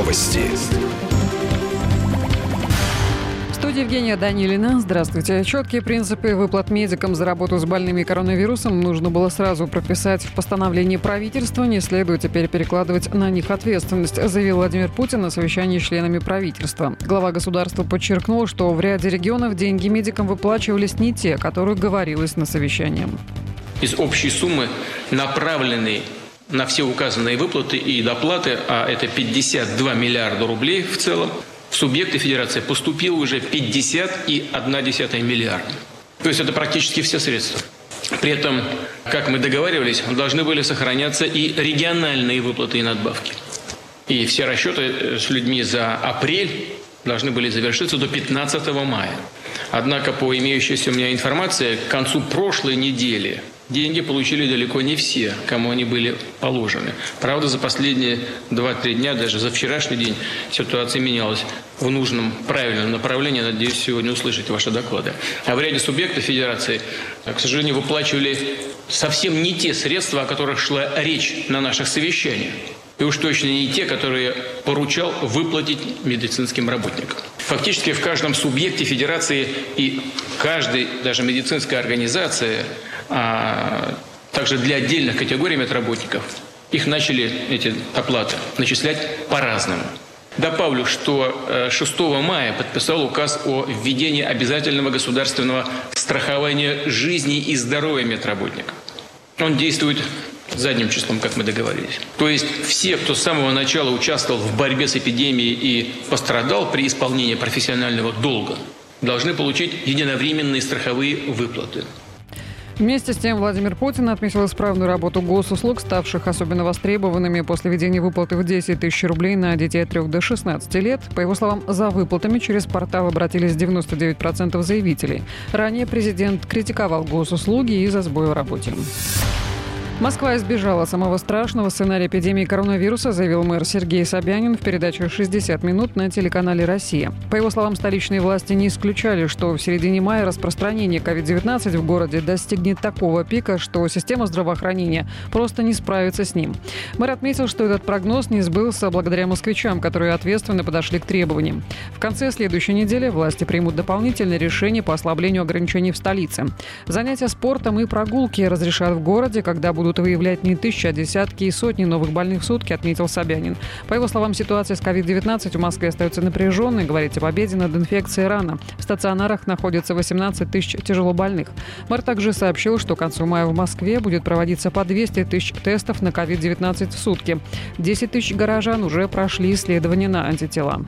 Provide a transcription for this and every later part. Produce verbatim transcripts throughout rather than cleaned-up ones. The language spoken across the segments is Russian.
Новости. В студии Евгения Данилина. Здравствуйте. Четкие принципы выплат медикам за работу с больными коронавирусом нужно было сразу прописать в постановлении правительства. Не следует теперь перекладывать на них ответственность, заявил Владимир Путин на совещании с членами правительства. Глава государства подчеркнул, что в ряде регионов деньги медикам выплачивались не те, о которых говорилось на совещании. Из общей суммы направленной на все указанные выплаты и доплаты, а это пятьдесят два миллиарда рублей в целом, в субъекты федерации поступило уже пятьдесят и одна десятая миллиарда. То есть это практически все средства. При этом, как мы договаривались, должны были сохраняться и региональные выплаты и надбавки. И все расчеты с людьми за апрель должны были завершиться до пятнадцатого мая. Однако, по имеющейся у меня информации, к концу прошлой недели деньги получили далеко не все, кому они были положены. Правда, за последние два-три дня, даже за вчерашний день, ситуация менялась в нужном, правильном направлении. Надеюсь, сегодня услышать ваши доклады. А в ряде субъектов федерации, к сожалению, выплачивали совсем не те средства, о которых шла речь на наших совещаниях. И уж точно не те, которые поручал выплатить медицинским работникам. Фактически в каждом субъекте федерации и каждой даже медицинской организации, а также для отдельных категорий медработников, их начали, эти оплаты, начислять по-разному. Добавлю, что шестого мая подписал указ о введении обязательного государственного страхования жизни и здоровья медработников. Он действует задним числом, как мы договорились. То есть все, кто с самого начала участвовал в борьбе с эпидемией и пострадал при исполнении профессионального долга, должны получить единовременные страховые выплаты. Вместе с тем Владимир Путин отметил исправную работу госуслуг, ставших особенно востребованными после введения выплаты в десять тысяч рублей на детей от трёх до шестнадцати лет. По его словам, за выплатами через портал обратились девяносто девять процентов заявителей. Ранее президент критиковал госуслуги из-за сбоя в работе. Москва избежала самого страшного сценария эпидемии коронавируса, заявил мэр Сергей Собянин в передаче «шестьдесят минут» на телеканале «Россия». По его словам, столичные власти не исключали, что в середине мая распространение ковид девятнадцать в городе достигнет такого пика, что система здравоохранения просто не справится с ним. Мэр отметил, что этот прогноз не сбылся благодаря москвичам, которые ответственно подошли к требованиям. В конце следующей недели власти примут дополнительные решения по ослаблению ограничений в столице. Занятия спортом и прогулки разрешат в городе, когда будут будут выявлять не тысячи, а десятки и сотни новых больных в сутки, отметил Собянин. По его словам, ситуация с ковид девятнадцать в Москве остается напряженной. Говорить о победе над инфекцией рано. В стационарах находится восемнадцать тысяч тяжелобольных. Мэр также сообщил, что к концу мая в Москве будет проводиться по двести тысяч тестов на ковид девятнадцать в сутки. десять тысяч горожан уже прошли исследования на антитела.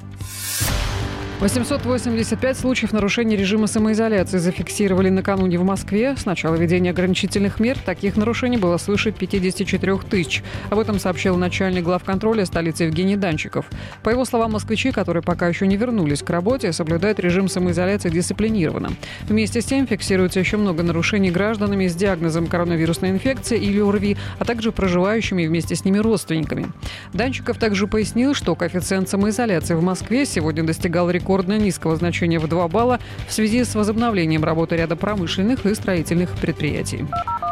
восемьсот восемьдесят пять случаев нарушения режима самоизоляции зафиксировали накануне в Москве. С начала введения ограничительных мер таких нарушений было свыше пятидесяти четырёх тысяч. Об этом сообщил начальник главконтроля столицы Евгений Данчиков. По его словам, москвичи, которые пока еще не вернулись к работе, соблюдают режим самоизоляции дисциплинированно. Вместе с тем фиксируется еще много нарушений гражданами с диагнозом коронавирусной инфекции или ОРВИ, а также проживающими вместе с ними родственниками. Данчиков также пояснил, что коэффициент самоизоляции в Москве сегодня достигал рекорда рекордно низкого значения в два балла в связи с возобновлением работы ряда промышленных и строительных предприятий.